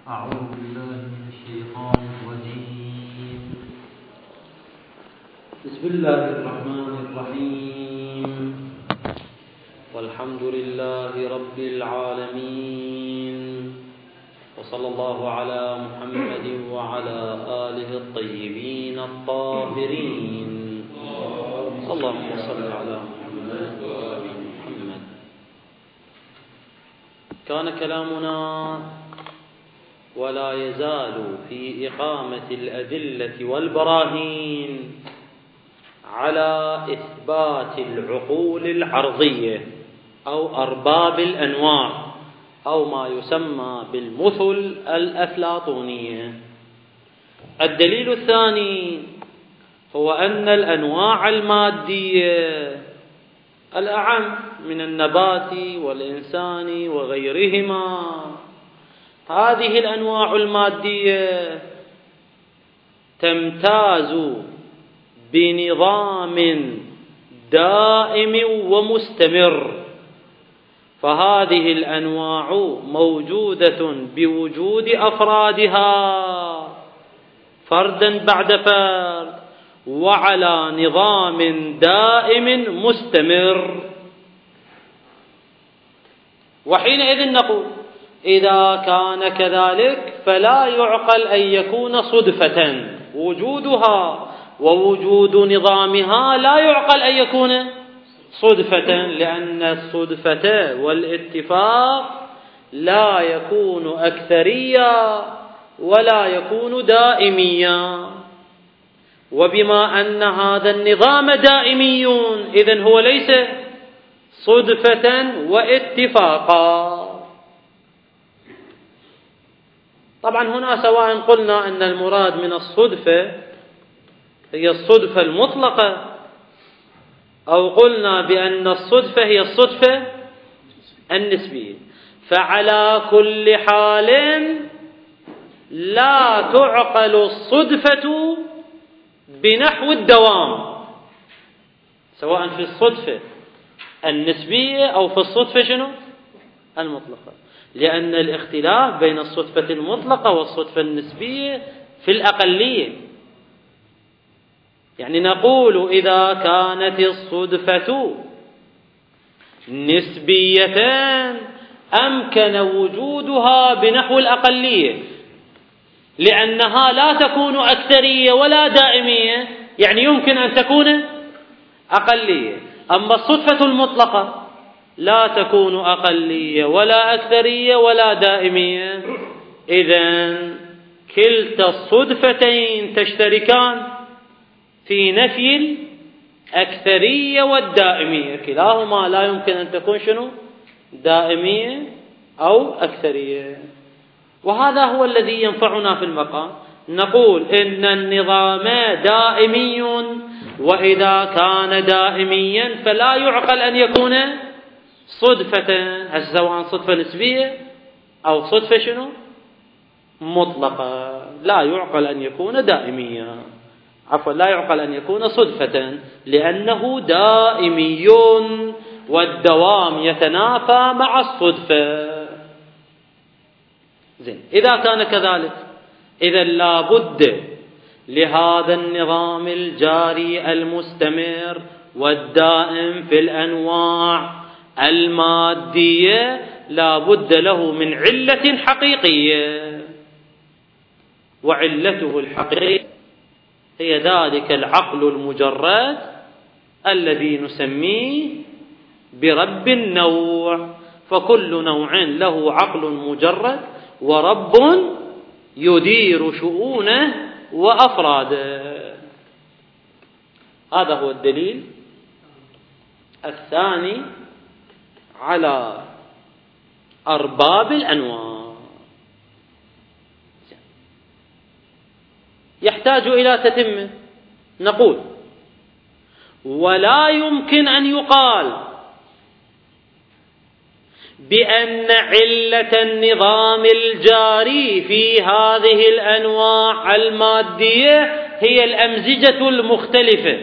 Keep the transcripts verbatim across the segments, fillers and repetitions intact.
أعوذ بالله من الشيطان الرجيم. بسم الله الرحمن الرحيم. والحمد لله رب العالمين، وصلى الله على محمد وعلى آله الطيبين الطاهرين. اللهم صل على محمد وآل محمد. كان كلامنا ولا يزال في إقامة الأدلة والبراهين على إثبات العقول العرضية أو أرباب الأنواع أو ما يسمى بالمثل الأفلاطونية. الدليل الثاني هو أن الأنواع المادية الأعم من النبات والإنسان وغيرهما، هذه الأنواع المادية تمتاز بنظام دائم ومستمر، فهذه الأنواع موجودة بوجود أفرادها فردا بعد فرد وعلى نظام دائم مستمر. وحينئذ نقول إذا كان كذلك فلا يعقل أن يكون صدفة وجودها ووجود نظامها، لا يعقل أن يكون صدفة، لأن الصدفة والاتفاق لا يكون أكثريا ولا يكون دائميا. وبما أن هذا النظام دائمي إذن هو ليس صدفة واتفاقا. طبعا هنا سواء قلنا أن المراد من الصدفة هي الصدفة المطلقة أو قلنا بأن الصدفة هي الصدفة النسبية، فعلى كل حال لا تعقل الصدفة بنحو الدوام، سواء في الصدفة النسبية أو في الصدفة شنو؟ المطلقة، لأن الاختلاف بين الصدفة المطلقة والصدفة النسبية في الأقلية. يعني نقول إذا كانت الصدفة نسبية أمكن وجودها بنحو الأقلية، لأنها لا تكون أكثرية ولا دائمية، يعني يمكن أن تكون أقلية. أما الصدفة المطلقة لا تكون أقلية ولا أكثرية ولا دائمية، إذن كلتا الصدفتين تشتركان في نفي الأكثرية والدائمية، كلاهما لا يمكن أن تكون شنو؟ دائمية أو أكثرية. وهذا هو الذي ينفعنا في المقام، نقول إن النظام دائمي، وإذا كان دائميا فلا يعقل أن يكون صدفة، سواء صدفة نسبية أو صدفة شنو؟ مطلقة، لا يعقل أن يكون دائميا، عفوا لا يعقل أن يكون صدفة، لأنه دائمي والدوام يتنافى مع الصدفة. زين، إذا كان كذلك إذا لا بد لهذا النظام الجاري المستمر والدائم في الأنواع المادية لا بد له من علة حقيقية، وعلته الحقيقية هي ذلك العقل المجرد الذي نسميه برب النوع، فكل نوع له عقل مجرد ورب يدير شؤونه وأفراده. هذا هو الدليل الثاني على أرباب الأنواع. يحتاج إلى تتمة، نقول ولا يمكن أن يقال بأن علة النظام الجاري في هذه الأنواع المادية هي الأمزجة المختلفة،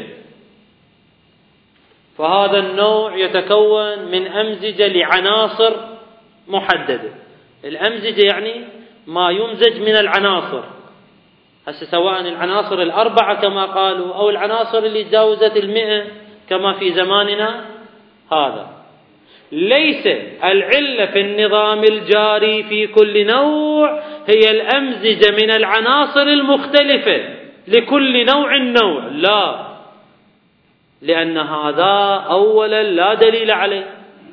فهذا النوع يتكون من أمزجة لعناصر محددة. الأمزجة يعني ما يمزج من العناصر، هسه سواء العناصر الأربعة كما قالوا أو العناصر اللي تجاوزت المئة كما في زماننا هذا. ليس العلة في النظام الجاري في كل نوع هي الأمزجة من العناصر المختلفة لكل نوع نوع، لا، لأن هذا أولا لا دليل عليه،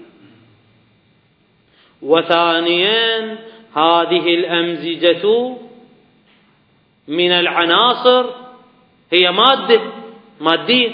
وثانيا هذه الأمزجة من العناصر هي مادة مادية،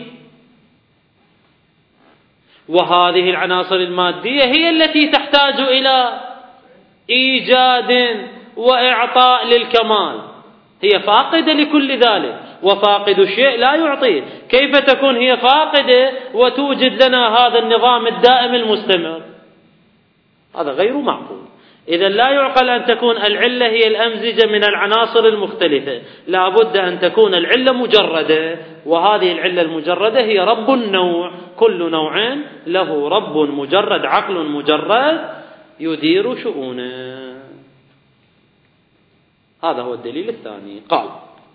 وهذه العناصر المادية هي التي تحتاج إلى إيجاد وإعطاء للكمال، هي فاقدة لكل ذلك، وفاقد الشيء لا يعطيه. كيف تكون هي فاقدة وتوجد لنا هذا النظام الدائم المستمر؟ هذا غير معقول. إذا لا يعقل أن تكون العلة هي الأمزجة من العناصر المختلفة، لا بد أن تكون العلة مجردة، وهذه العلة المجردة هي رب النوع، كل نوع له رب مجرد، عقل مجرد يدير شؤونه. هذا هو الدليل الثاني. قال: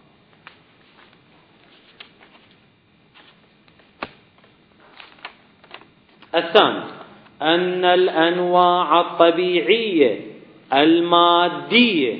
الثاني أن الأنواع الطبيعية المادية،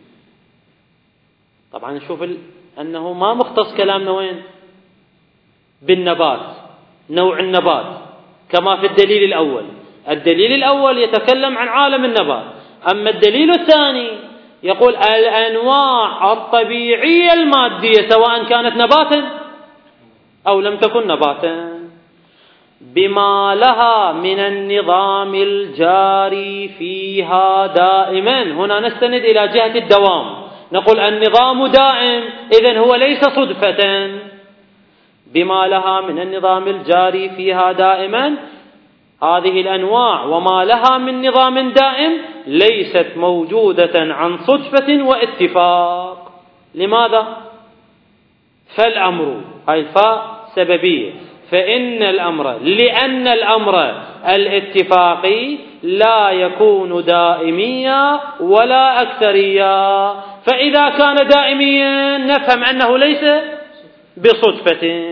طبعا نشوف ال... أنه ما مختص كلامنا وين؟ بالنبات، نوع النبات كما في الدليل الأول. الدليل الأول يتكلم عن عالم النبات، أما الدليل الثاني يقول الأنواع الطبيعية المادية سواء كانت نباتا أو لم تكن نباتا، بما لها من النظام الجاري فيها دائما. هنا نستند إلى جهة الدوام، نقول النظام دائم، إذن هو ليس صدفة. بما لها من النظام الجاري فيها دائما، هذه الأنواع وما لها من نظام دائم ليست موجودة عن صدفة واتفاق. لماذا؟ فالأمر، هاي الفاء سببية، فإن الأمر، لأن الأمر الاتفاقي لا يكون دائميا ولا أكثريا، فإذا كان دائميا نفهم أنه ليس بصدفة.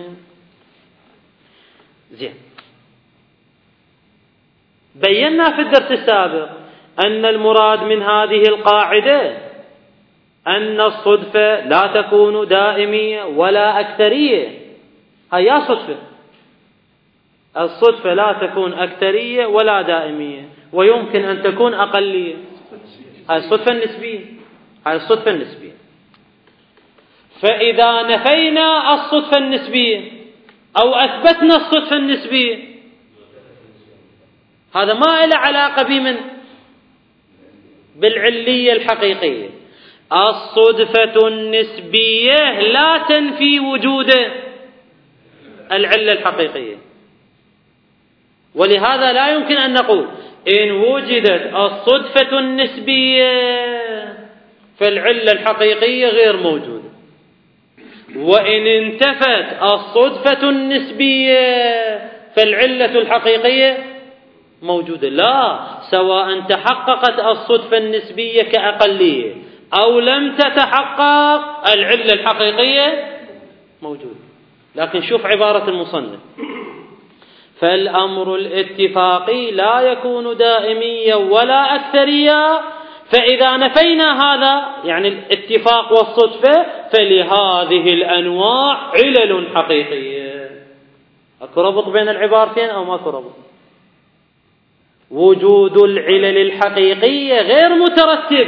زين، بينا في الدرس السابق أن المراد من هذه القاعدة أن الصدفة لا تكون دائمية ولا أكثرية. هيا صدفة، الصدفة لا تكون أكثرية ولا دائمية، ويمكن أن تكون أقلية. هاي الصدفة النسبية، هاي الصدفة النسبية. فإذا نفينا الصدفة النسبية أو أثبتنا الصدفة النسبية، هذا ما له علاقة بمن؟ بالعلية الحقيقية. الصدفة النسبية لا تنفي وجود العلة الحقيقية، ولهذا لا يمكن أن نقول إن وجدت الصدفة النسبية فالعلة الحقيقية غير موجودة، وإن انتفت الصدفة النسبية فالعلة الحقيقية موجودة. لا، سواء تحققت الصدفة النسبية كأقلية أو لم تتحقق العلة الحقيقية موجودة. لكن شوف عبارة المصنف: فالأمر الاتفاقي لا يكون دائميا ولا أكثريا، فإذا نفينا هذا يعني الاتفاق والصدفة فلهذه الأنواع علل حقيقية. أكو ربط بين العبارتين أو ما أكو ربط؟ وجود العلل الحقيقية غير مترتب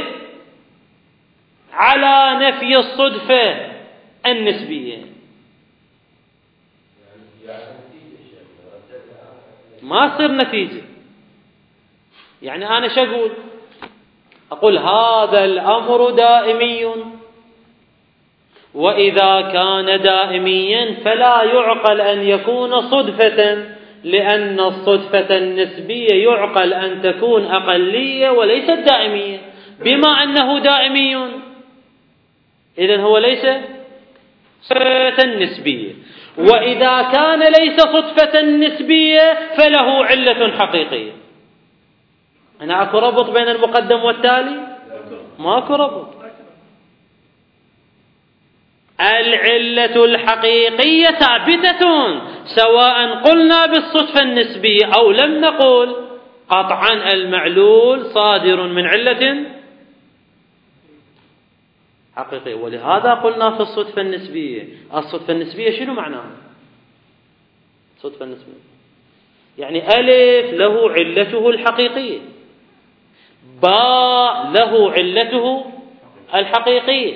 على نفي الصدفة النسبية. ما صير نتيجة. يعني أنا شقول أقول هذا الأمر دائمي، وإذا كان دائميا فلا يعقل أن يكون صدفة، لأن الصدفة النسبية يعقل أن تكون أقلية وليست دائمية. بما أنه دائمي إذن هو ليس صدفة نسبية، وإذا كان ليس صدفة نسبية فله علة حقيقية. أنا أكو ربط بين المقدم والتالي؟ ماكو ربط. العلة الحقيقية ثابتة سواء قلنا بالصدفة النسبية أو لم نقل، قطعا المعلول صادر من علة حقيقية. ولهذا قلنا في الصدفة النسبية، الصدفة النسبية شنو معناها؟ الصدفة النسبية يعني ألف له علته الحقيقية، باء له علته الحقيقية.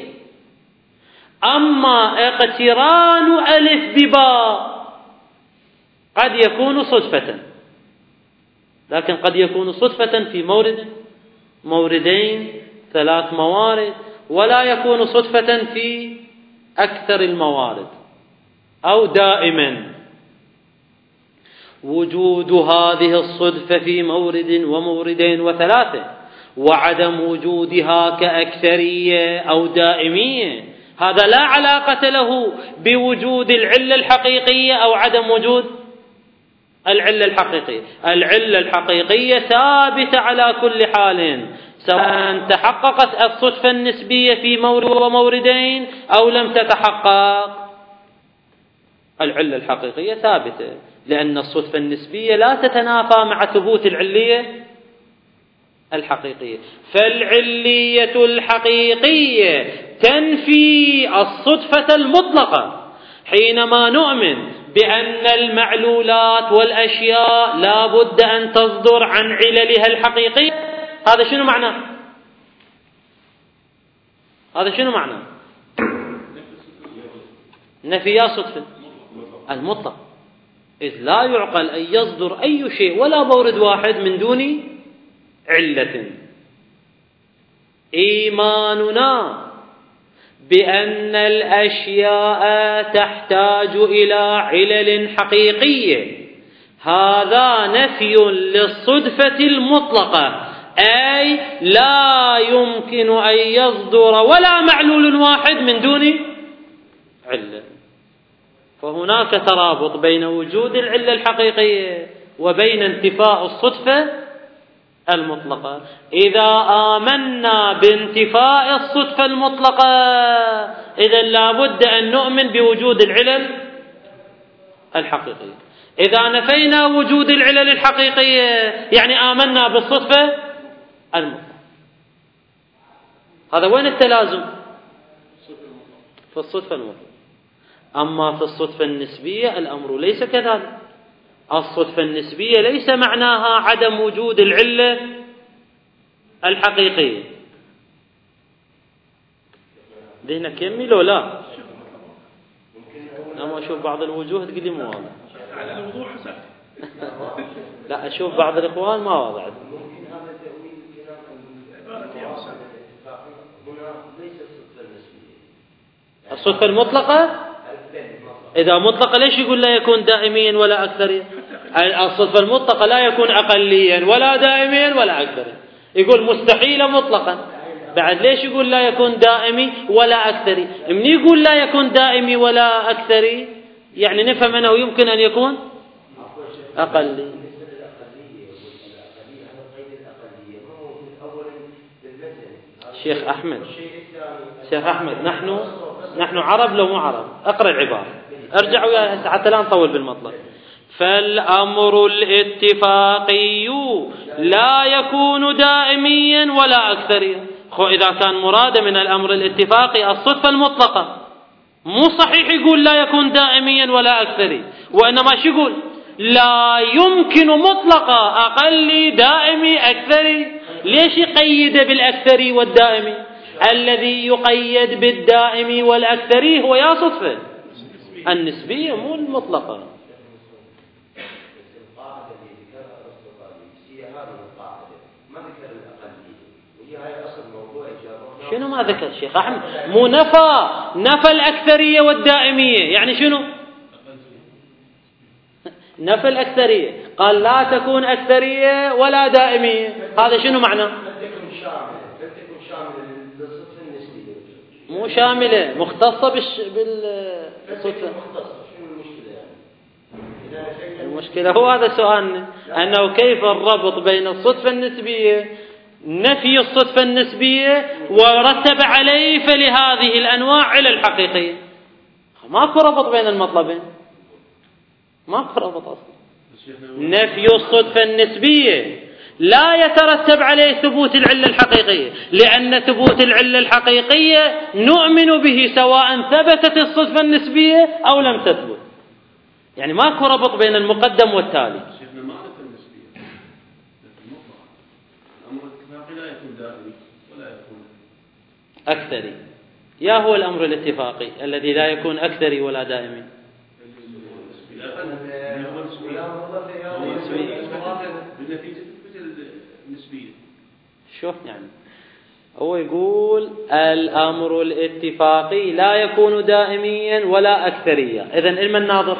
أما اقتران ألف بباء قد يكون صدفة، لكن قد يكون صدفة في مورد موردين ثلاث موارد، ولا يكون صدفة في أكثر الموارد أو دائما. وجود هذه الصدفة في مورد وموردين وثلاثة وعدم وجودها كأكثرية أو دائمية هذا لا علاقة له بوجود العلة الحقيقية أو عدم وجود العلة الحقيقية. العلة الحقيقية ثابتة على كل حال، سواء تحققت الصدفة النسبية في مورد وموردين أو لم تتحقق، العلة الحقيقية ثابتة، لأن الصدفة النسبية لا تتنافى مع ثبوت العلية الحقيقية. فالعلية الحقيقية تنفي الصدفة المطلقة حينما نؤمن بأن المعلولات والأشياء لا بد أن تصدر عن عللها الحقيقية. هذا شنو معناه؟ هذا شنو معناه؟ نفي صدفة المطلق، إذ لا يعقل أن يصدر أي شيء ولا مورد واحد من دون علة. إيماننا بأن الأشياء تحتاج إلى علل حقيقية هذا نفي للصدفة المطلقة، أي لا يمكن أن يصدر ولا معلول واحد من دون علة. فهناك ترابط بين وجود العلة الحقيقية وبين انتفاء الصدفة المطلقة. إذا آمنا بانتفاء الصدفة المطلقة إذا لا بد أن نؤمن بوجود العلل الحقيقية. إذا نفينا وجود العلل الحقيقية يعني آمنا بالصدفة المطلقة. هذا وين التلازم؟ في الصدفة المطلقة. أما في الصدفة النسبية الأمر ليس كذلك. الصدفة النسبية ليس معناها عدم وجود العلة الحقيقية. ذهنك يمي لو لا؟ أما أشوف بعض الوجوه تقول لي مو واضح. لا أشوف بعض الإخوان ما واضح. الصدفة المطلقة إذا مطلقة ليش يقول لا يكون دائميا ولا أكثريا؟ الصدفة المطلقة لا يكون أقليا ولا دائميا ولا أكثريا، يقول مستحيل مطلقا. بعد ليش يقول لا يكون دائمي ولا أكثري؟ من يقول لا يكون دائمي ولا أكثري يعني نفهم أنه يمكن أن يكون أقلي. شيخ أحمد شيخ أحمد نحن نحن عرب لو مو عرب. أقرأ العبارة ارجعوا حتى لا نطول بالمطلب. فالأمر الاتفاقي لا يكون دائميا ولا أكثريا. إذا كان مراد من الأمر الاتفاقي الصدفة المطلقة مو صحيح يقول لا يكون دائميا ولا أكثري، وإنما شو يقول؟ لا يمكن مطلقا أقلي دائمي أكثري. ليش يقيد بالأكثري والدائمي؟ الذي يقيد بالدائمي والأكثري هو يا صدفة النسبية مو المطلقة. شنو ما ذكر الشيخ أحمد؟ مو نفى نفى الأكثرية والدائمية يعني شنو؟ نفى الأكثرية، قال لا تكون أكثرية ولا دائمية. هذا شنو معنى؟ مو شاملة، مختصة بالش... بالصدفة. المشكلة هو هذا سؤالنا، أنه كيف الربط بين الصدفة النسبية نفي الصدفة النسبية ورتب عليه فلهذه الأنواع علل حقيقية. ماكو ربط بين المطلبين، ماكو ربط أصلا. نفي الصدفة النسبية لا يترتب عليه ثبوت العلة الحقيقية، لأن ثبوت العلة الحقيقية نؤمن به سواء ثبتت الصدفة النسبية أو لم تثبت. يعني ماكو ربط بين المقدم والتالي. شيخنا ما نفي النسبية، نفي المطلق. الأمر الاتفاقي لا يكون دائمي ولا يكون أكثري. يا هو الأمر الاتفاقي الذي لا يكون أكثري ولا دائمي؟ شوف يعني هو يقول الأمر الاتفاقي لا يكون دائميا ولا أكثريا. إذن علم الناظر،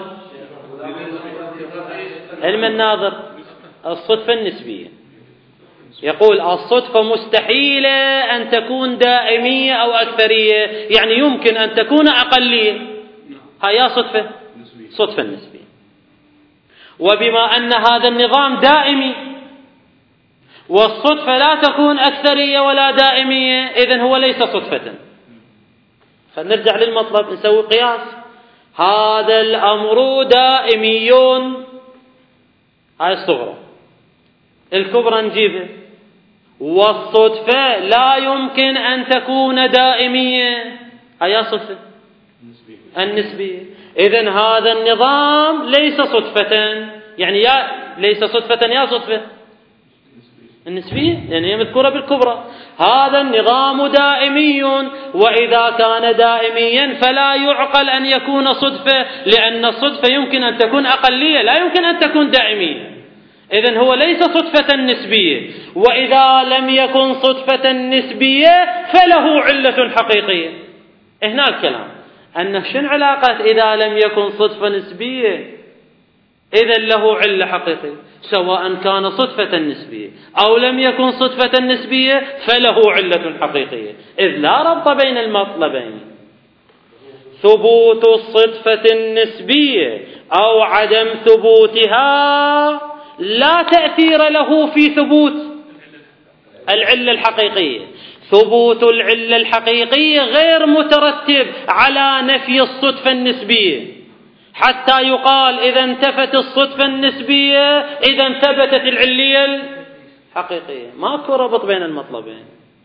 علم الناظر الصدفة النسبية يقول الصدفة مستحيلة أن تكون دائمية أو أكثرية، يعني يمكن أن تكون أقلية. هيا صدفة صدفة النسبية. وبما أن هذا النظام دائمي والصدفة لا تكون أكثرية ولا دائمية، إذن هو ليس صدفة. فنرجع للمطلب نسوي قياس. هذا الأمر دائمي، هاي الصغرى، الكبرى نجيبه. والصدفة لا يمكن أن تكون دائمية، هاي صدفة النسبية. إذن هذا النظام ليس صدفة، يعني يا ليس صدفة يا صدفة النسبية، يعني هي مذكورة بالكبرى. هذا النظام دائمي، وإذا كان دائميا فلا يعقل أن يكون صدفة، لأن الصدفة يمكن أن تكون أقلية لا يمكن أن تكون دائمية. إذن هو ليس صدفة نسبية، وإذا لم يكن صدفة نسبية فله علة حقيقية. هنا الكلام أن شنو علاقة إذا لم يكن صدفة نسبية إذن له علة حقيقية، سواء كان صدفة نسبية أو لم يكن صدفة نسبية فله علة حقيقية، إذ لا ربط بين المطلبين. ثبوت الصدفة النسبية أو عدم ثبوتها لا تأثير له في ثبوت العلة الحقيقية. ثبوت العلة الحقيقية غير مترتب على نفي الصدفة النسبية، حتى يقال إذا انتفت الصدفة النسبية إذا ثبتت العلية الحقيقية. ماكو ربط بين المطلبين.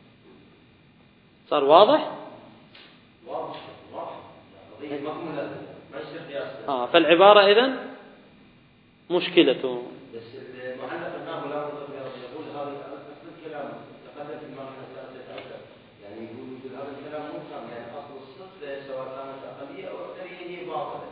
صار واضح؟ واضح واضح. آه فالعبارة إذن مشكلته. بس المعلق الناظر لا يقول هذا أصل الكلام تقدم في المعنى الثالث، يعني يقول هذا الكلام مفهم، يعني أصل الصدفة سواء كانت أقلية أو أكثرية هي باطلة.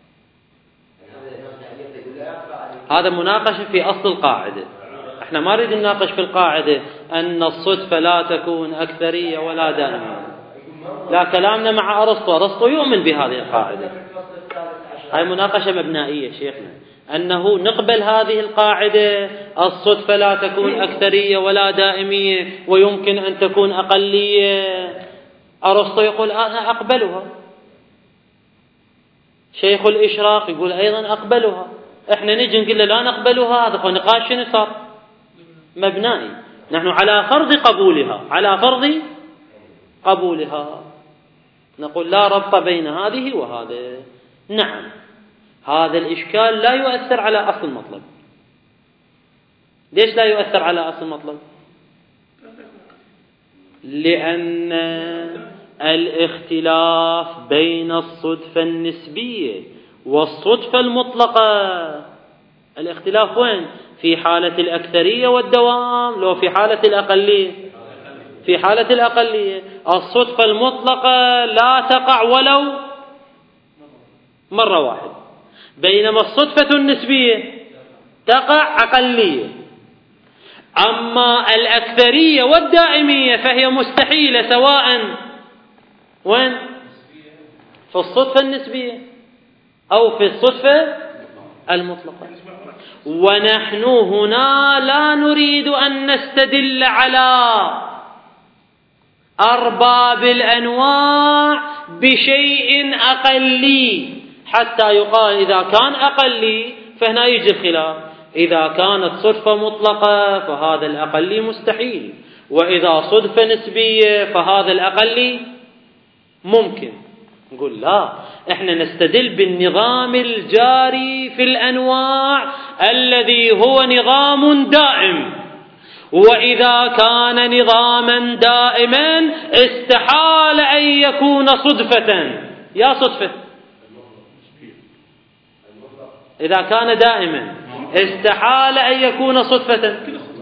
هذا مناقشة في أصل القاعدة. احنا ما نريد نناقش في القاعدة أن الصدفة لا تكون أكثرية ولا دائمية. لا، كلامنا مع أرسطو. أرسطو يؤمن بهذه القاعدة. هاي مناقشة مبنائية شيخنا، أنه نقبل هذه القاعدة الصدفة لا تكون أكثرية ولا دائمية ويمكن أن تكون أقلية. أرسطو يقول أنا أقبلها. شيخ الإشراق يقول أيضا أقبلها. إحنا نجي نقول لا نقبلها، هذا هو نقاش شنو صار؟ مبنائي. نحن على فرض قبولها، على فرض قبولها نقول لا ربط بين هذه وهذا. نعم، هذا الإشكال لا يؤثر على أصل المطلب. ليش لا يؤثر على أصل المطلب؟ لأن الاختلاف بين الصدفة النسبية والصدفة المطلقة، الاختلاف وين؟ في حالة الأكثرية والدوام، لو في حالة الأقلية. في حالة الأقلية الصدفة المطلقة لا تقع ولو مرة واحدة، بينما الصدفة النسبية تقع أقلية. أما الأكثرية والدائمية فهي مستحيلة، سواء وين؟ في الصدفة النسبية أو في الصدفة المطلقة. ونحن هنا لا نريد أن نستدل على أرباب الأنواع بشيء أقلي حتى يقال إذا كان أقلي فهنا يجي الخلاف. إذا كانت صدفة مطلقة فهذا الأقلي مستحيل، وإذا صدفة نسبية فهذا الأقل ممكن. نقول لا، احنا نستدل بالنظام الجاري في الأنواع الذي هو نظام دائم، وإذا كان نظاما دائما استحال أن يكون صدفة. يا صدفة إذا كان دائما استحال أن يكون صدفة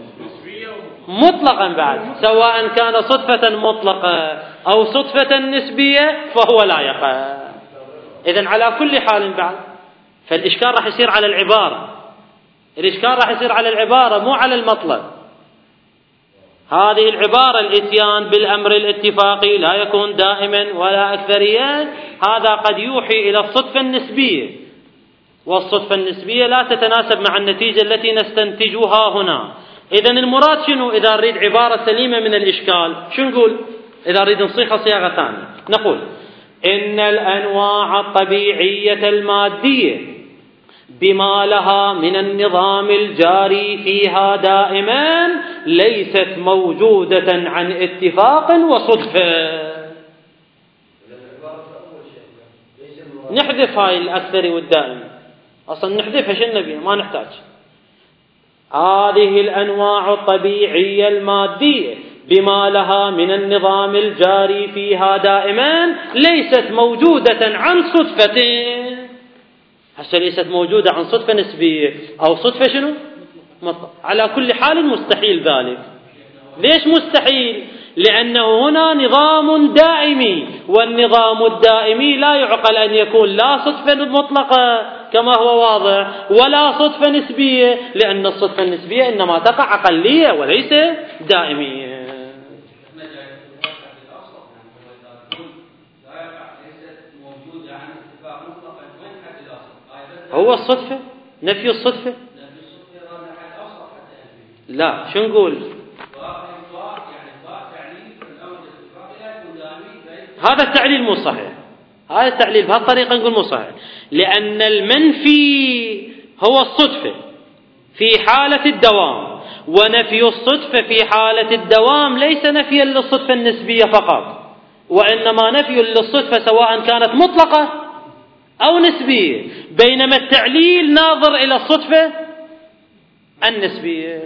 مطلقا بعد، سواء كان صدفة مطلقة أو صدفة نسبية فهو لا يقع. إذن على كل حال بعد، فالإشكال راح يصير على العبارة، الإشكال راح يصير على العبارة مو على المطلب. هذه العبارة الإتيان بالأمر الاتفاقي لا يكون دائما ولا أكثريا، هذا قد يوحي إلى الصدفة النسبية، والصدفة النسبية لا تتناسب مع النتيجة التي نستنتجها هنا. إذن المراد شنو؟ إذا نريد عبارة سليمة من الإشكال شو نقول؟ إذا نريد نصيغها صياغة ثانية نقول إن الأنواع الطبيعية المادية بما لها من النظام الجاري فيها دائما ليست موجودة عن اتفاق وصدفة. نحذف هاي الأكثر والدائم، أصلا نحذفها شو النبي ما نحتاج. هذه الأنواع الطبيعية المادية بما لها من النظام الجاري فيها دائما ليست موجودة عن صدفة. هسه ليست موجودة عن صدفة نسبية أو صدفة شنو؟ على كل حال مستحيل ذلك. ليش مستحيل؟ لأنه هنا نظام دائمي، والنظام الدائمي لا يعقل أن يكون لا صدفة مطلقة كما هو واضح ولا صدفة نسبية، لأن الصدفة النسبية إنما تقع أقلية وليس دائمية. هو الصدفة نفي الصدفة؟ لا شو نقول؟ هذا التعليل مو صحيح، هذا التعليل بهالطريقة نقول مو صحيح، لأن المنفي هو الصدفة في حالة الدوام، ونفي الصدفة في حالة الدوام ليس نفيا للصدفة النسبية فقط، وإنما نفي للصدفة سواء كانت مطلقة أو نسبية، بينما التعليل ناظر إلى الصدفة النسبية.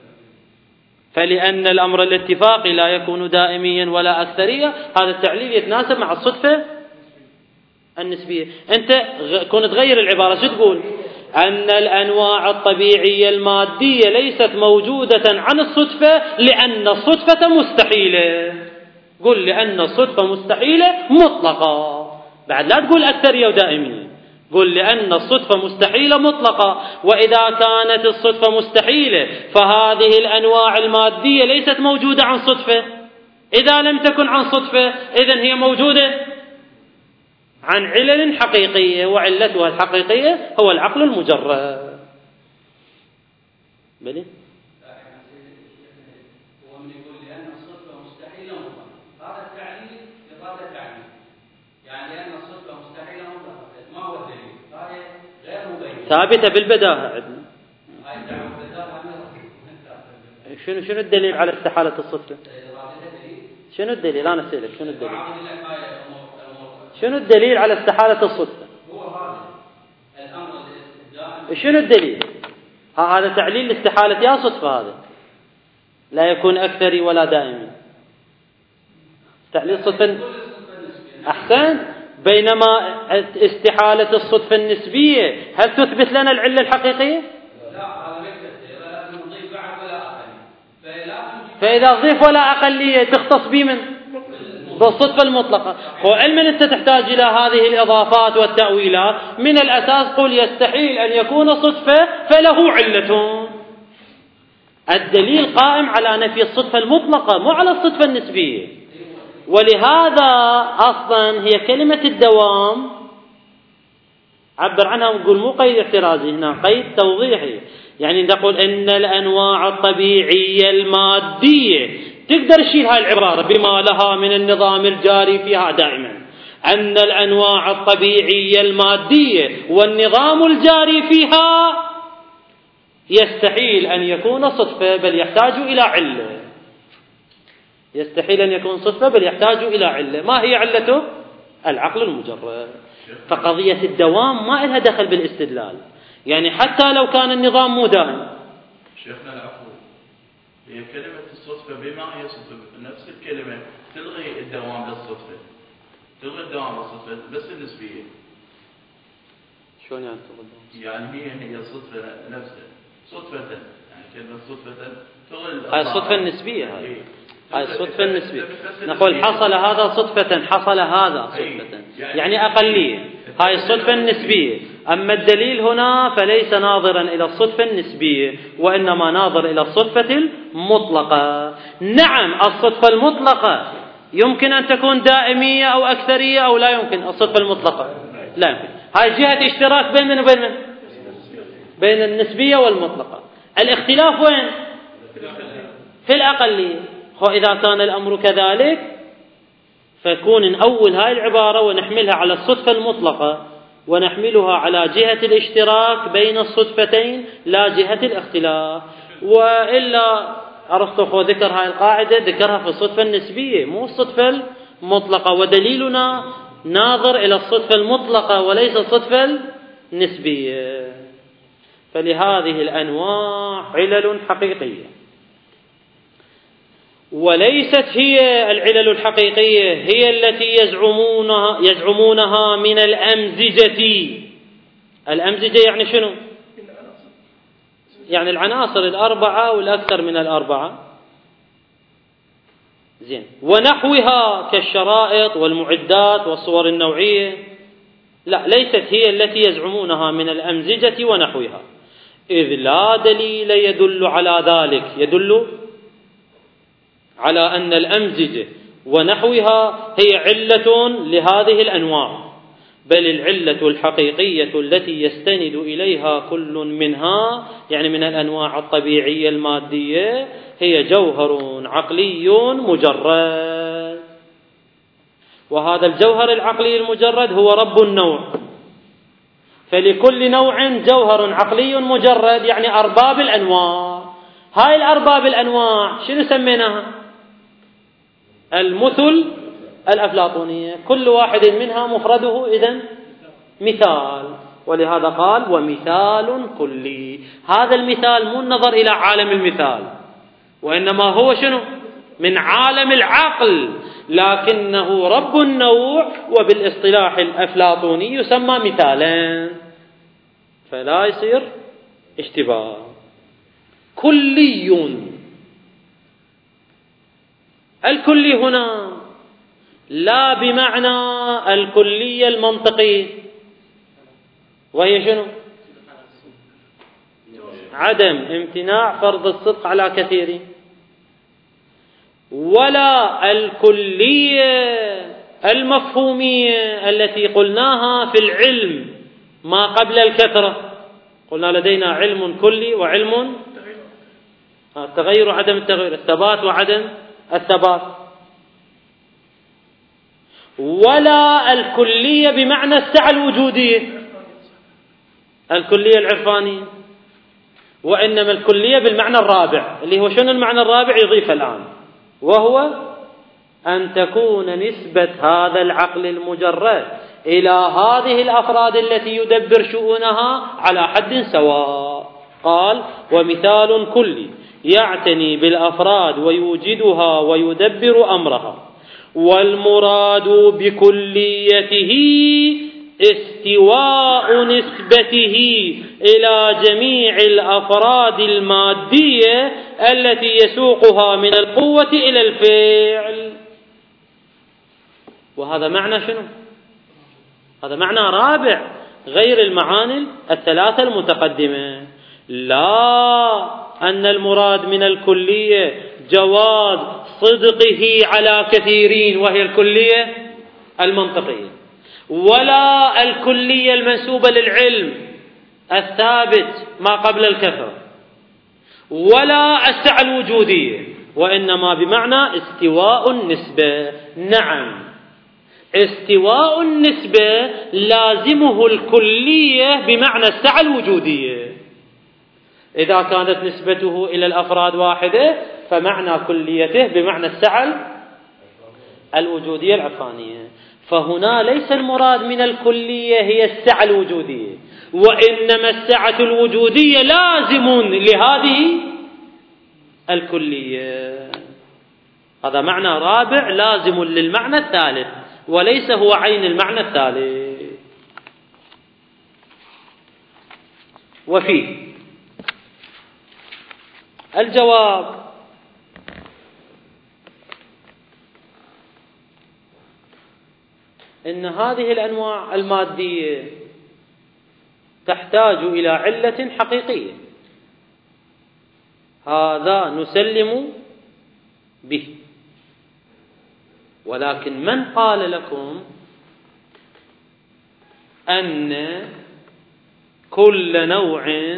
فلأن الأمر الاتفاقي لا يكون دائميا ولا أكثرية، هذا التعليل يتناسب مع الصدفة النسبية. أنت كنت تغير العبارة شو تقول؟ أن الأنواع الطبيعية المادية ليست موجودة عن الصدفة لأن الصدفة مستحيلة. قل لأن الصدفة مستحيلة مطلقة، بعد لا تقول أكثرية ودائمية، قل لأن الصدفة مستحيلة مطلقة. وإذا كانت الصدفة مستحيلة فهذه الأنواع المادية ليست موجودة عن صدفة. إذا لم تكن عن صدفة إذن هي موجودة عن علل حقيقية، وعلتها الحقيقية هو العقل المجرد. بلي ثابتة بالبداهة عندنا. شنو شنو الدليل على استحالة الصدفة؟ شنو الدليل؟ أنا أسألك شنو الدليل؟ شنو الدليل على استحالة الصدفة؟ شنو الدليل؟ هذا تعليل لاستحالة يا صدفة، هذا لا يكون أكثري ولا دائمي. تعليل الصدفة أحسن، بينما استحالة الصدفة النسبية هل تثبت لنا العلة الحقيقية؟ فإذا ضيف ولا أقلية تختص بمن؟ بالصدفة المطلقة. وعلما أنت تحتاج إلى هذه الإضافات والتأويلات، من الأساس قل يستحيل أن يكون صدفة فله علة. الدليل قائم على نفي الصدفة المطلقة مو على الصدفة النسبية. ولهذا أصلا هي كلمة الدوام عبر عنها ونقول مو قيد احترازي، هنا قيد توضيحي، يعني نقول إن الأنواع الطبيعية المادية، تقدر تشيل هاي العبارة بما لها من النظام الجاري فيها دائما، أن الأنواع الطبيعية المادية والنظام الجاري فيها يستحيل أن يكون صدفة بل يحتاج إلى علة. يستحيل أن يكون صدفة، بل يحتاج إلى علة. ما هي علته؟ العقل المجرد. فقضية الدوام ما لها دخل بالاستدلال، يعني حتى لو كان النظام مو دائم. شيخنا العفو، هي كلمة الصدفة بما هي صدفة، نفس الكلمة تلغي الدوام بالصدفة، تلغي الدوام بالصدفة بس النسبية. شلون يعني تلغي؟ يعني هي هي الصدفة نفسها صدفة، يعني كلمة صدفة تلغي هاي الصدفة النسبية، هاي هاي الصدفة النسبية. نقول حصل هذا صدفة، حصل هذا صدفة، يعني أقلية. هاي الصدفة النسبية. أما الدليل هنا فليس ناظرا إلى الصدفة النسبية، وإنما ناظر إلى الصدفة المطلقة. نعم الصدفة المطلقة يمكن أن تكون دائمية أو أكثرية، أو لا يمكن. الصدفة المطلقة لا يمكن. هاي جهة اشتراك بين من وبين من؟ بين النسبية والمطلقة. الاختلاف وين؟ في الأقلية. وإذا كان الأمر كذلك فيكون نأول هاي العبارة ونحملها على الصدفة المطلقة، ونحملها على جهة الاشتراك بين الصدفتين لا جهة الاختلاف. وإلا أرسطو ذكر هاي القاعدة ذكرها في الصدفة النسبية مو الصدفة المطلقة، ودليلنا ناظر إلى الصدفة المطلقة وليس الصدفة النسبية. فلهذه الأنواع علل حقيقية، وليست هي العلل الحقيقية هي التي يزعمونها يزعمونها من الأمزجة. الأمزجة يعني شنو؟ يعني العناصر الأربعة والأكثر من الأربعة. زين. ونحوها كالشرائط والمعدات والصور النوعية. لا، ليست هي التي يزعمونها من الأمزجة ونحوها، إذ لا دليل يدل على ذلك، يدل على أن الأمزجة ونحوها هي علة لهذه الأنواع، بل العلة الحقيقية التي يستند إليها كل منها، يعني من الأنواع الطبيعية المادية، هي جوهر عقلي مجرد. وهذا الجوهر العقلي المجرد هو رب النوع. فلكل نوع جوهر عقلي مجرد، يعني أرباب الأنواع. هاي الأرباب الأنواع شنو سميناها؟ المثل الأفلاطونية. كل واحد منها مفرده إذن مثال. ولهذا قال ومثال كلي. هذا المثال مو النظر إلى عالم المثال، وإنما هو شنو؟ من عالم العقل، لكنه رب النوع، وبالاصطلاح الأفلاطوني يسمى مثالا، فلا يصير اشتباه. كلي. الكلي هنا لا بمعنى الكلية المنطقية، وهي شنو؟ عدم امتناع فرض الصدق على كثيرين، ولا الكلية المفهومية التي قلناها في العلم ما قبل الكثرة. قلنا لدينا علم كلي وعلم التغير وعدم التغير، الثبات وعدم الثبات. ولا الكلية بمعنى السعة الوجودية، الكلية العرفانية، وإنما الكلية بالمعنى الرابع، اللي هو شنو المعنى الرابع؟ يضيف الآن، وهو أن تكون نسبة هذا العقل المجرد إلى هذه الأفراد التي يدبر شؤونها على حد سواء. قال ومثال كلي يعتني بالأفراد ويوجدها ويدبر أمرها، والمراد بكليته استواء نسبته إلى جميع الأفراد المادية التي يسوقها من القوة إلى الفعل. وهذا معنى شنو؟ هذا معنى رابع غير المعاني الثلاثة المتقدمة. لا أن المراد من الكلية جواز صدقه على كثيرين، وهي الكلية المنطقية، ولا الكلية المنسوبة للعلم الثابت ما قبل الكثرة، ولا السعة الوجودية، وإنما بمعنى استواء النسبة. نعم، استواء النسبة لازمه الكلية بمعنى السعة الوجودية. إذا كانت نسبته إلى الأفراد واحدة فمعنى كليته بمعنى السعة الوجودية العرفانية. فهنا ليس المراد من الكلية هي السعة الوجودية، وإنما السعة الوجودية لازم لهذه الكلية. هذا معنى رابع لازم للمعنى الثالث، وليس هو عين المعنى الثالث. وفيه الجواب: إن هذه الأنواع المادية تحتاج إلى علة حقيقية، هذا نسلم به. ولكن من قال لكم أن كل نوع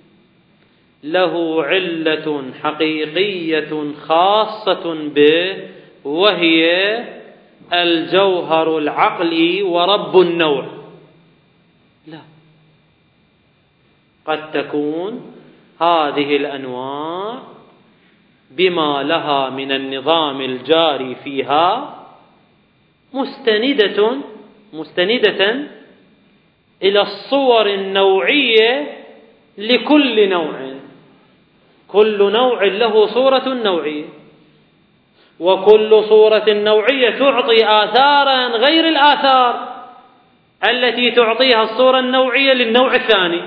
له علة حقيقية خاصة به وهي الجوهر العقلي ورب النوع؟ لا، قد تكون هذه الأنواع بما لها من النظام الجاري فيها مستندة مستندة إلى الصور النوعية لكل نوع. كل نوع له صورة نوعية، وكل صورة نوعية تعطي آثارا غير الآثار التي تعطيها الصورة النوعية للنوع الثاني.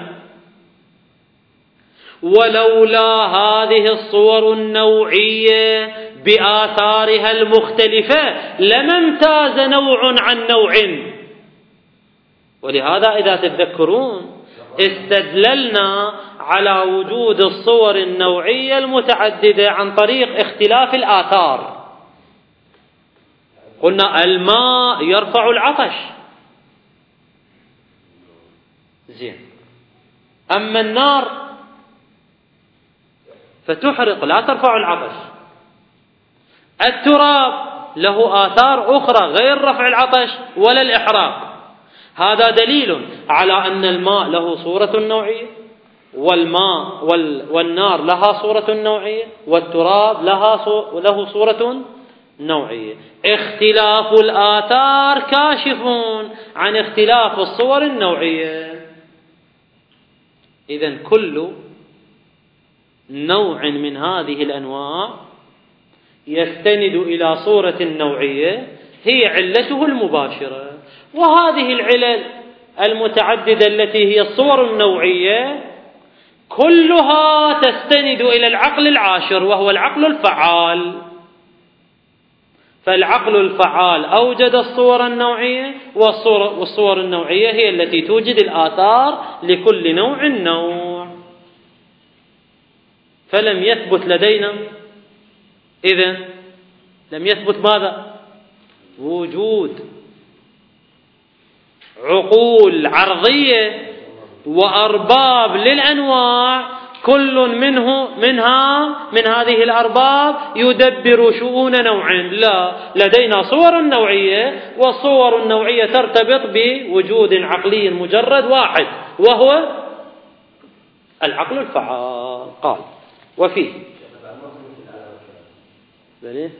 ولولا هذه الصور النوعية بآثارها المختلفة لما امتاز نوع عن نوع. ولهذا إذا تتذكرون استدللنا على وجود الصور النوعية المتعددة عن طريق اختلاف الآثار. قلنا الماء يرفع العطش، زين، أما النار فتحرق لا ترفع العطش. التراب له آثار أخرى غير رفع العطش ولا الإحراق. هذا دليل على أن الماء له صورة نوعية، والماء والنار لها صورة نوعية، والتراب لها له صورة نوعية. اختلاف الآثار كاشف عن اختلاف الصور النوعية. إذن كل نوع من هذه الأنواع يستند إلى صورة نوعية هي علته المباشرة. وهذه العلل المتعددة التي هي الصور النوعية كلها تستند إلى العقل العاشر وهو العقل الفعال. فالعقل الفعال أوجد الصور النوعية، والصور النوعية هي التي توجد الآثار لكل نوع نوع. فلم يثبت لدينا إذن لم يثبت ماذا؟ وجود عقول عرضية وأرباب للأنواع، كل منه منها من هذه الأرباب يدبر شؤون نوع. لا، لدينا صور نوعية، والصور النوعية ترتبط بوجود عقلي مجرد واحد وهو العقل الفعال. قال: وفيه بليه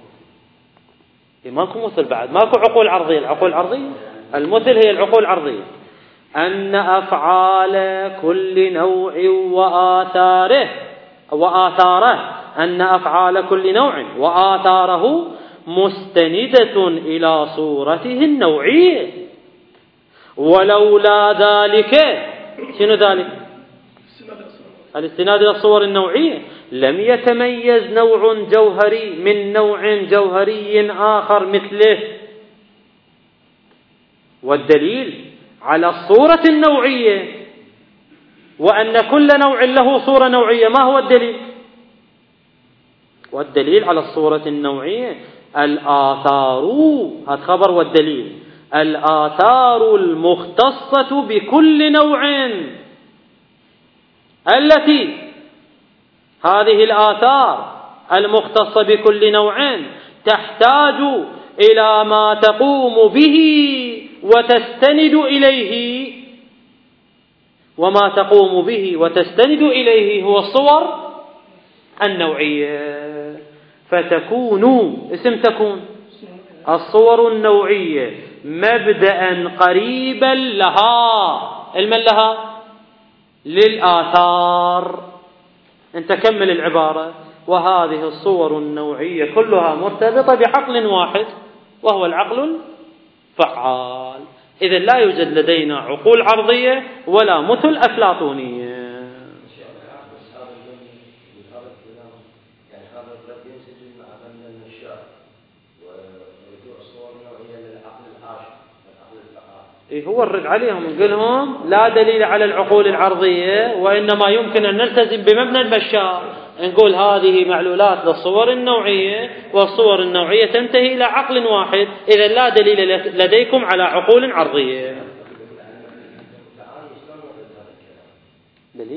ماكو مثل بعد، ماكو عقول عرضية. العقول العرضية المثل هي العقول العرضية. أن أفعال كل نوع وآثاره وآثاره أن أفعال كل نوع وآثاره مستندة إلى صورته النوعية، ولولا ذلك، شنو ذلك؟ الاستناد إلى الصور النوعية، لم يتميز نوع جوهري من نوع جوهري آخر مثله. والدليل على الصورة النوعية وأن كل نوع له صورة نوعية ما هو الدليل؟ والدليل على الصورة النوعية الآثار، هذا خبر. والدليل الآثار المختصة بكل نوع، التي هذه الآثار المختصة بكل نوع تحتاج إلى ما تقوم به وتستند إليه، وما تقوم به وتستند إليه هو الصور النوعية، فتكون اسم تكون الصور النوعية مبدأ قريبا لها، المن لها للآثار. انت كمل العبارة: وهذه الصور النوعية كلها مرتبطة بعقل واحد وهو العقل الفعال. إذن لا يوجد لدينا عقول عرضية ولا مثل أفلاطونية. إيه هو الرد عليهم، نقول لهم لا دليل على العقول العرضية، وإنما يمكن أن نلتزم بمبنى المشاء، نقول هذه معلولات للصور النوعية، والصور النوعية تنتهي إلى عقل واحد، إذا لا دليل لديكم على عقول عرضية. دليل؟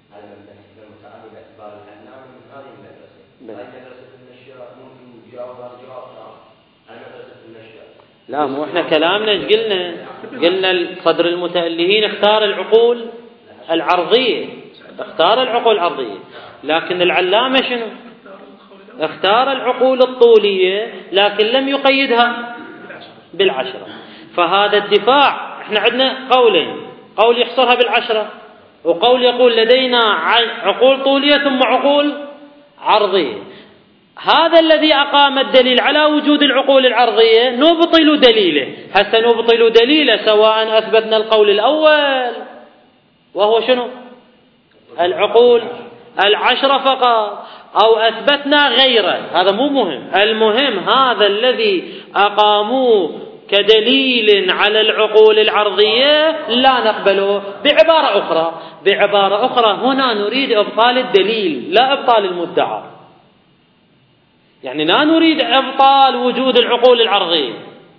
لا، مو احنا كلامنا ايش قلنا؟ قلنا صدر المتألهين اختار العقول العرضية، اختار العقول العرضية، لكن العلامة شنو؟ اختار العقول الطولية لكن لم يقيدها بالعشرة. فهذا الدفاع، احنا عندنا قولين: قول يحصرها بالعشرة، وقول يقول لدينا عقول طولية ثم عقول عرضية. هذا الذي أقام الدليل على وجود العقول العرضية نبطل دليله. هسه نبطل دليله سواء أثبتنا القول الأول وهو شنو؟ العقول العشرة فقط، أو أثبتنا غيره، هذا مو مهم. المهم هذا الذي أقاموه كدليل على العقول العرضية لا نقبله. بعبارة أخرى بعبارة أخرى هنا نريد إبطال الدليل لا إبطال المدعى، يعني لا نريد إبطال وجود العقول العرضية،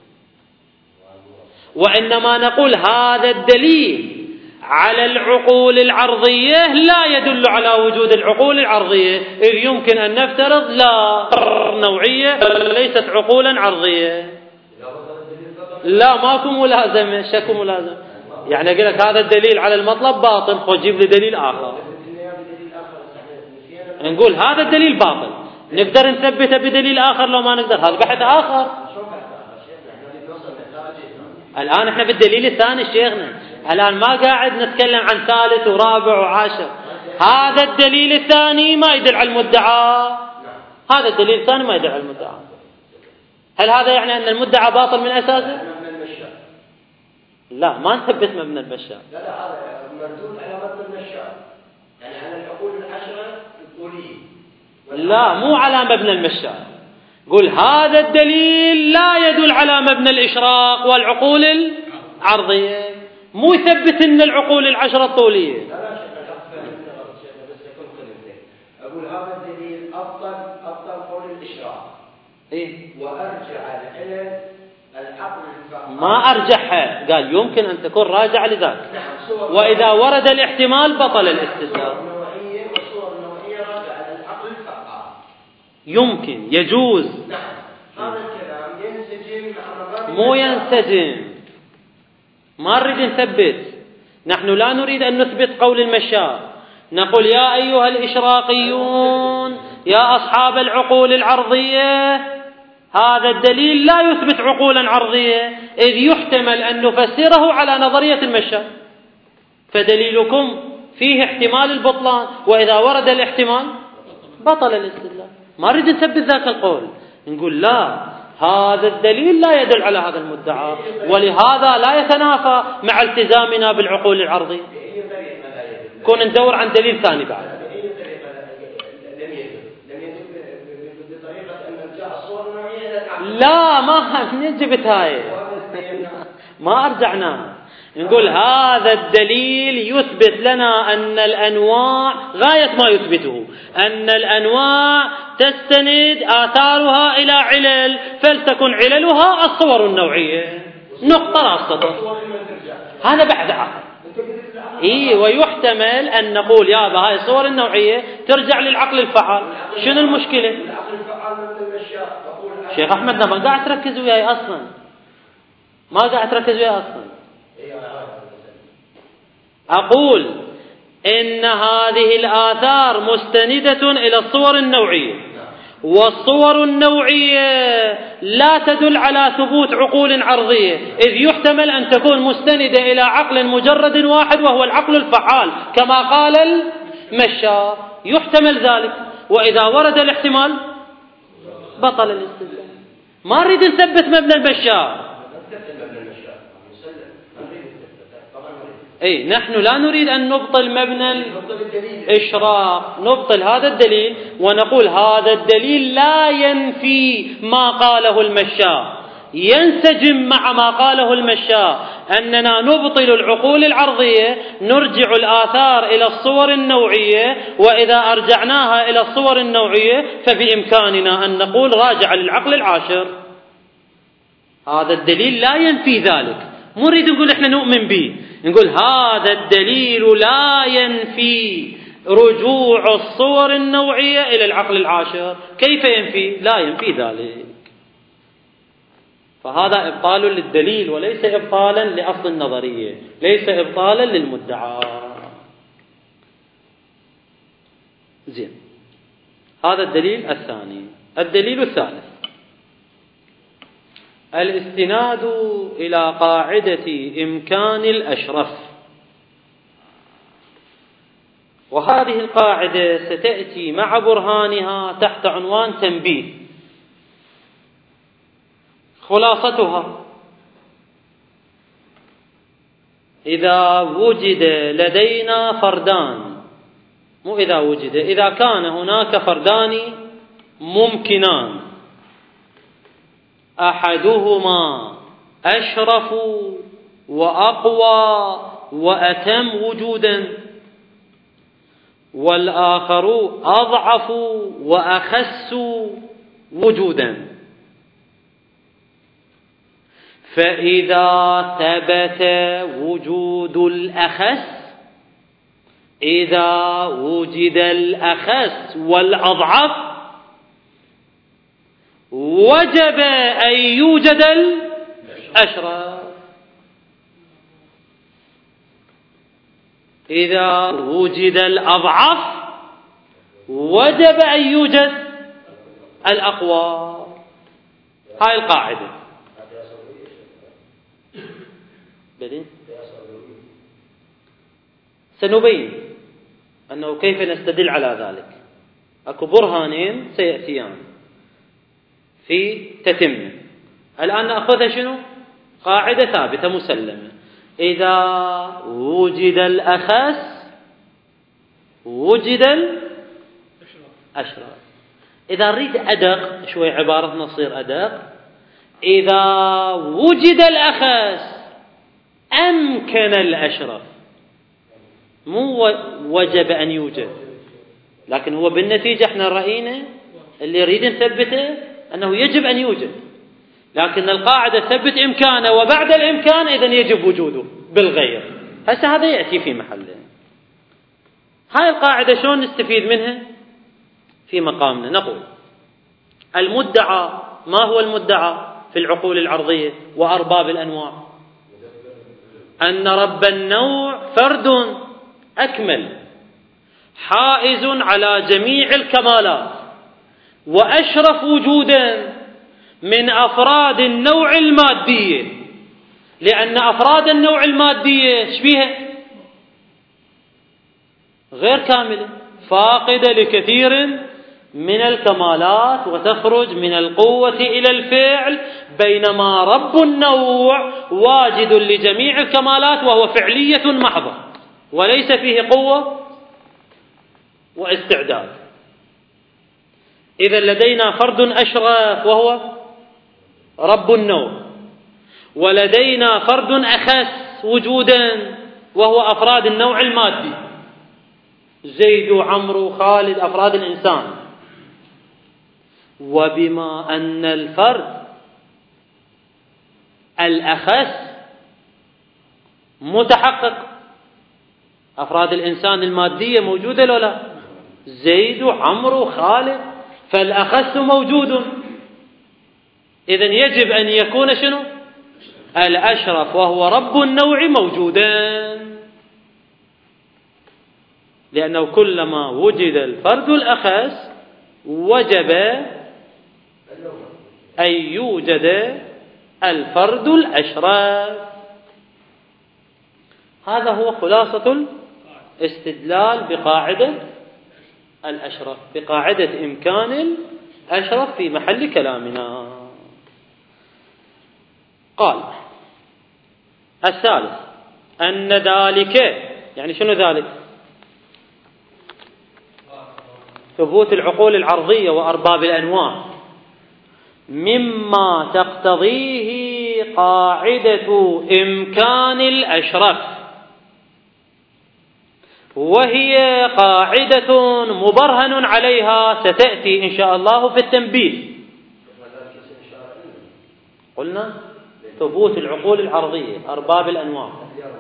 وإنما نقول هذا الدليل على العقول العرضية لا يدل على وجود العقول العرضية، إذ يمكن أن نفترض لا نوعية ليست عقولا عرضية. لا، ماكو ملازمة، شكو ملازمة. يعني أقول لك هذا الدليل على المطلب باطل، خذ جيب لي دليل آخر. نقول هذا الدليل باطل، نقدر نثبته بدليل آخر لو ما نقدر، هذا بحث آخر. الآن احنا بالدليل الثاني شيخنا، الآن ما قاعد نتكلم عن ثالث ورابع وعاشر. هذا الدليل الثاني ما يدل على المدعى، هذا الدليل الثاني ما يدل على المدعى. هل هذا يعني أن المدعى باطل من أساسه؟ لا، ما نثبت مبنى المشاء. لا لا، هذا مردود على مبنى المشاء، يعني على العقول العشرة الطولية. لا، مو على مبنى المشاء. قل هذا الدليل لا يدل على مبنى الإشراق والعقول العرضية، مو يثبت أن العقول العشرة الطولية. لا لا شيخ، بس يكون كلمتين. أقول هذا الدليل أفضل أفضل قول الإشراق. إيه؟ وأرجع إلى العقل الفعال. ما أرجحها، قال يمكن أن تكون راجعة لذاك. نعم. وإذا ورد الاحتمال بطل الاستدلال. النوعية والصور النوعية راجعة على العقل الفعال. يمكن، يجوز. نعم. هذا الكلام ينسجم مع مو ينسجم، ما نريد نثبت. نحن لا نريد أن نثبت قول المشاء، نقول يا أيها الإشراقيون يا أصحاب العقول العرضية، هذا الدليل لا يثبت عقولا عرضية، إذ يحتمل أن نفسره على نظرية المشاء، فدليلكم فيه احتمال البطلان، وإذا ورد الاحتمال بطل الاستدلال. ما نريد نثبت ذاك القول، نقول لا، هذا الدليل لا يدل على هذا المدعى، ولهذا لا يتنافى مع التزامنا بالعقول العرضية. كون ندور عن دليل ثاني بعد. لا، ما نجبت هاي، ما أرجعنا. نقول هذا الدليل يثبت لنا أن الأنواع غاية ما يثبته، أن الأنواع تستند آثارها إلى علل، فلتكن عللها الصور النوعية. نقطة راسطة. هذا بعد آخر. إيه، ويحتمل أن نقول يا هاي الصور النوعية ترجع للعقل الفعال. شنو المشكلة؟ شيخ أحمد ما قاعد تركز وياي أصلا، ما قاعد تركز وياي أصلا. أقول إن هذه الآثار مستندة إلى الصور النوعية، والصور النوعية لا تدل على ثبوت عقول عرضية، إذ يحتمل أن تكون مستندة إلى عقل مجرد واحد وهو العقل الفعال كما قال المشار، يحتمل ذلك. وإذا ورد الاحتمال بطل الاستدلال. ما نريد نثبت مبنى المشار، أي نحن لا نريد أن نبطل مبنى الإشراق، نبطل هذا الدليل ونقول هذا الدليل لا ينفي ما قاله المشار، ينسجم مع ما قاله المشار أننا نبطل العقول العرضية، نرجع الآثار إلى الصور النوعية، وإذا أرجعناها إلى الصور النوعية فبإمكاننا أن نقول راجع للعقل العاشر. هذا الدليل لا ينفي ذلك، مو نريد نقول إحنا نؤمن به، نقول هذا الدليل لا ينفي رجوع الصور النوعية إلى العقل العاشر. كيف ينفي؟ لا ينفي ذلك. فهذا إبطال للدليل وليس إبطالا لأصل النظرية، ليس إبطالا للمدعى. زين، هذا الدليل الثاني. الدليل الثالث الاستناد إلى قاعدة إمكان الأشرف، وهذه القاعدة ستأتي مع برهانها تحت عنوان تنبيه. خلاصتها: إذا وجد لدينا فردان، مو إذا وجد، إذا كان هناك فردان ممكنان أحدهما أشرف وأقوى وأتم وجودا، والآخر أضعف وأخس وجودا، فإذا ثبت وجود الأخس، إذا وجد الأخس والأضعف، وجب أن يوجد الأشرف. إذا وجد الأضعف وجب أن يوجد الأقوى. هاي القاعدة. بدين سنبين أنه كيف نستدل على ذلك. أكو برهانين سيأتيان في تتمة. الآن نأخذها شنو؟ قاعدة ثابتة مسلمة: إذا وجد الأخس وجد الأشرف. إذا نريد أدق شوي عبارتنا تصير أدق: إذا وجد الأخس أمكن الأشرف، مو وجب أن يوجد، لكن هو بالنتيجة احنا رأينا اللي يريد نثبته أنه يجب أن يوجد، لكن القاعدة تثبت إمكانه، وبعد الإمكان إذن يجب وجوده بالغير. هسه هذا يأتي في محله. هاي القاعدة شلون نستفيد منها في مقامنا؟ نقول المدعى، ما هو المدعى في العقول العرضية وأرباب الأنواع؟ أن رب النوع فرد أكمل حائز على جميع الكمالات وأشرف وجودا من أفراد النوع المادية، لأن أفراد النوع المادية شبيها غير كاملة، فاقدة لكثير من الكمالات وتخرج من القوة إلى الفعل، بينما رب النوع واجد لجميع الكمالات وهو فعلية محضة وليس فيه قوة واستعداد. إذا لدينا فرد أشرف وهو رب النوع، ولدينا فرد أخس وجودا وهو أفراد النوع المادي، زيد وعمرو وخالد، أفراد الإنسان. وبما أن الفرد الأخس متحقق، أفراد الإنسان المادية موجودة لو لا؟ زيد وعمرو وخالد، فالأخس موجود. إذن يجب أن يكون شنو؟ الأشرف وهو رب النوع موجودا. لأنه كلما وجد الفرد الأخس وجب أن يوجد الفرد الأشرف. هذا هو خلاصة الاستدلال بقاعدة الأشرف، بقاعدة إمكان الأشرف في محل كلامنا. قال الثالث أن ذلك، يعني شنو ذلك؟ ثبوت العقول العرضية وأرباب الأنواع مما تقتضيه قاعدة إمكان الأشرف، وهي قاعدة مبرهن عليها ستأتي إن شاء الله في التنبيه. قلنا ثبوت العقول العرضية أرباب الأنواع.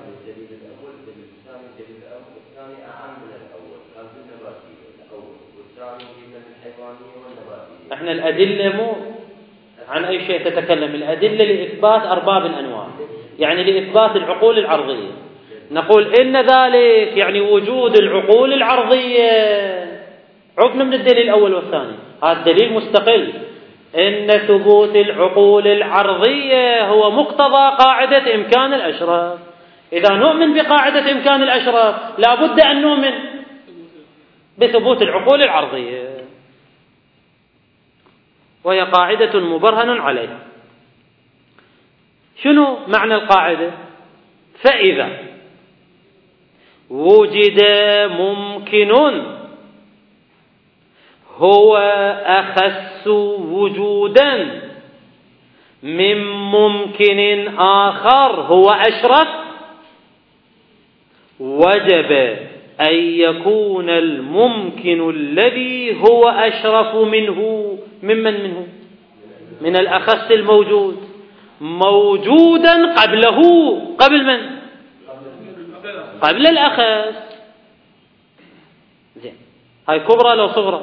احنا الأدلة مو عن أي شيء تتكلم، الأدلة لإثبات أرباب الأنواع، يعني لإثبات العقول العرضية. نقول إن ذلك يعني وجود العقول العرضية. عقنا من الدليل الأول والثاني، هذا الدليل مستقل. إن ثبوت العقول العرضية هو مقتضى قاعدة إمكان الأشرف. إذا نؤمن بقاعدة إمكان الأشرف لا بد أن نؤمن بثبوت العقول العرضية، وهي قاعدة مبرهن عليها. شنو معنى القاعدة؟ فإذا وجد ممكن هو أخس وجودا من ممكن آخر هو أشرف، وجب أن يكون الممكن الذي هو أشرف منه ممن منه من الأخس الموجود موجودا قبله. قبل من؟ قبل الأخس. زين، هاي كبرى لو صغرى؟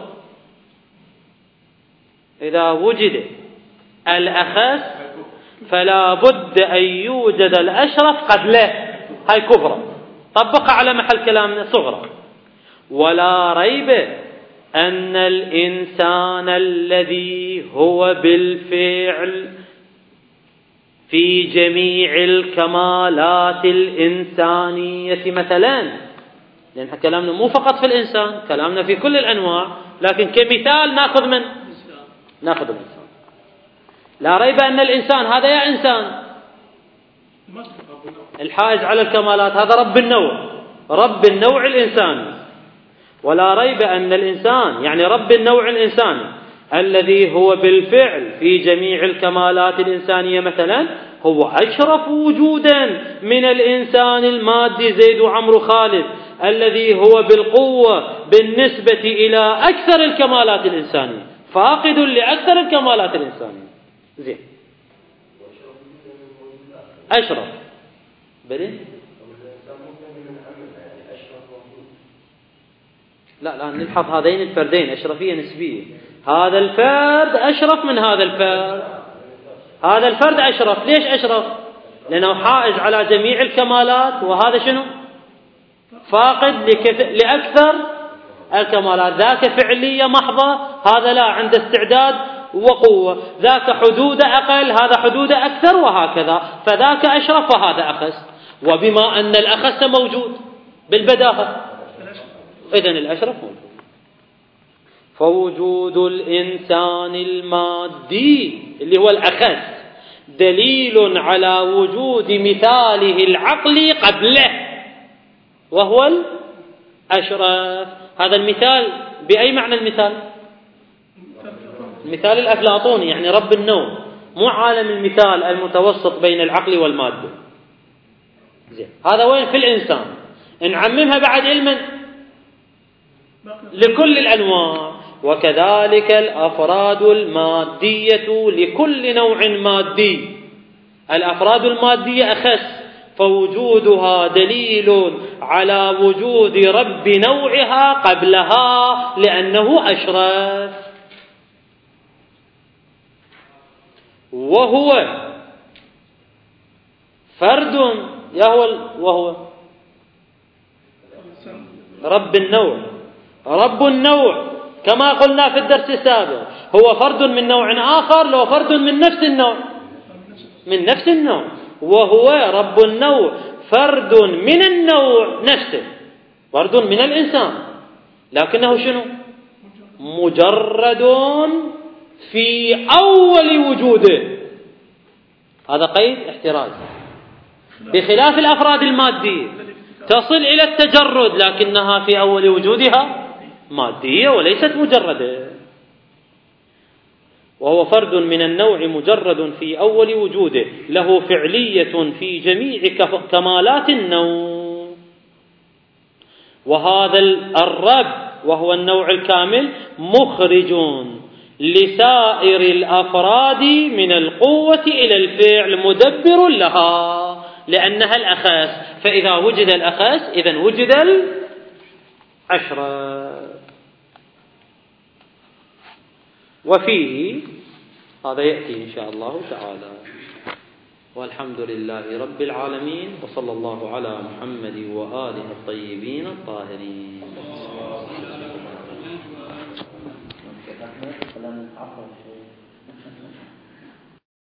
إذا وجد الأخس فلا بد أن يوجد الأشرف قبله. هاي كبرى، طبقها على محل كلامنا صغرى. ولا ريب أن الإنسان الذي هو بالفعل في جميع الكمالات الإنسانية مثلا، لأن كلامنا مو فقط في الإنسان، كلامنا في كل الأنواع، لكن كمثال نأخذ من نأخذ الإنسان. لا ريب أن الإنسان هذا يا إنسان الحائز على الكمالات، هذا رب النوع، رب النوع الإنساني. ولا ريب أن الإنسان يعني رب النوع الإنساني الذي هو بالفعل في جميع الكمالات الإنسانية مثلا هو أشرف وجودا من الإنسان المادي زيد وعمرو خالد الذي هو بالقوة بالنسبة إلى أكثر الكمالات الإنسانية، فاقد لأكثر الكمالات الإنسانية. زين، أشرف بلي لا لا نلحظ هذين الفردين أشرفية نسبية. هذا الفرد أشرف من هذا الفرد، هذا الفرد أشرف. ليش أشرف؟ لأنه حائز على جميع الكمالات، وهذا شنو؟ فاقد لأكثر الكمالات. ذاك فعلية محضة، هذا لا، عنده استعداد وقوة. ذاك حدود أقل، هذا حدود أكثر، وهكذا. فذاك أشرف وهذا أخس. وبما أن الأخس موجود بالبداهة، إذن الأشرف موجود. فوجود الإنسان المادي اللي هو الأخس دليل على وجود مثاله العقلي قبله وهو الأشرف. هذا المثال بأي معنى المثال؟ المثال الأفلاطوني، يعني رب النوع، مو عالم المثال المتوسط بين العقل والمادة. زين، هذا وين؟ في الإنسان. نعممها بعد علما لكل الأنواع. وكذلك الأفراد المادية لكل نوع مادي، الأفراد المادية أخس، فوجودها دليل على وجود رب نوعها قبلها لأنه أشرف. وهو فرد يهو وهو رب النوع. رب النوع كما قلنا في الدرس السابق هو فرد من نوع آخر لو فرد من نفس النوع، من نفس النوع، وهو رب النوع فرد من النوع نفسه، فرد من الإنسان، لكنه شنو؟ مجرد في أول وجوده. هذا قيد احتراز، بخلاف الأفراد المادية تصل إلى التجرد لكنها في أول وجودها مادية وليست مجردة. وهو فرد من النوع مجرد في أول وجوده له فعلية في جميع كمالات النوع. وهذا الرب وهو النوع الكامل مخرج لسائر الأفراد من القوة إلى الفعل مدبر لها، لأنها الأخاس، فإذا وجد الأخاس إذن وجد العشرة. وفيه هذا يأتي إن شاء الله تعالى. والحمد لله رب العالمين، وصلى الله على محمد وآله الطيبين الطاهرين.